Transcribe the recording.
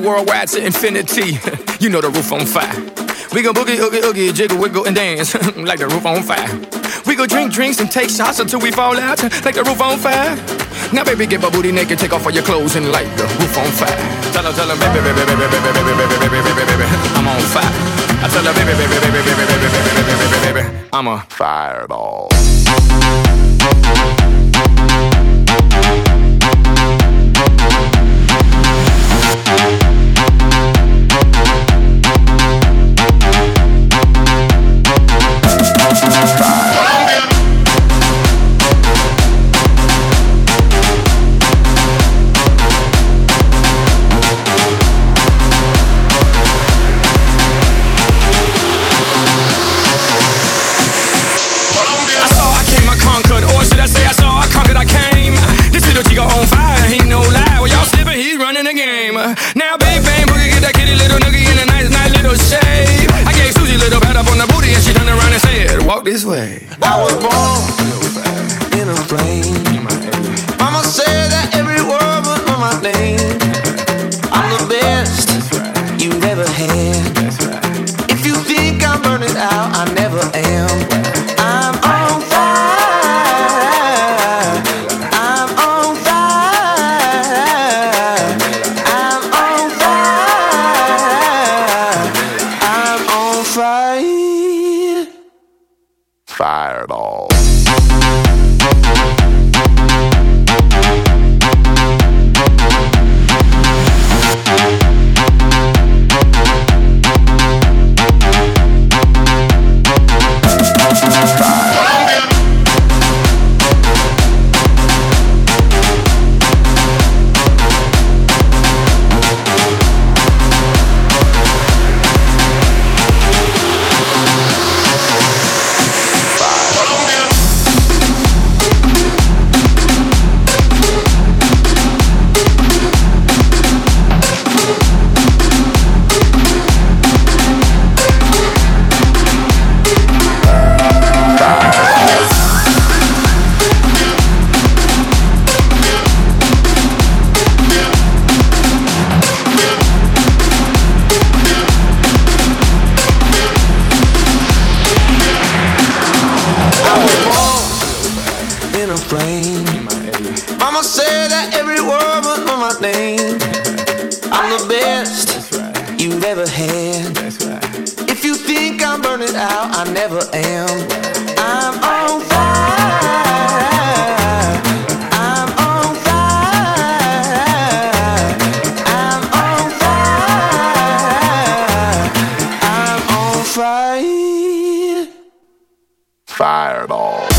worldwide to infinity. You know the roof on fire. We gon' boogie, oogie, oogie, jiggle, wiggle, and dance like the roof on fire. We gon' drink drinks and take shots until we fall out like the roof on fire. Now, baby, get my booty naked, take off all your clothes and light the roof on fire. Tell her, baby, baby, baby, baby, baby, baby, baby, baby, baby, I'm on fire. I tell her, baby, baby, baby, baby, baby, baby, baby, baby, baby, I'm a fireball. Now big bang boogie, get that kitty little noogie in a nice, nice little shave. I gave Susie a little pat up on the booty and she turned around and said, walk this way. I was born in a flame. Mama said that every word was on my name. I'm the best you've ever had. If you think I'm burning out, I never am. I'm on fire. I'm on fire. I'm on fire. I'm on fire. Fireball. Mama said that every word was on my name. I'm the best you've ever had. If you think I'm burning out, I never am. I'm on fire. I'm on fire. I'm on fire. I'm on fire. Fireball.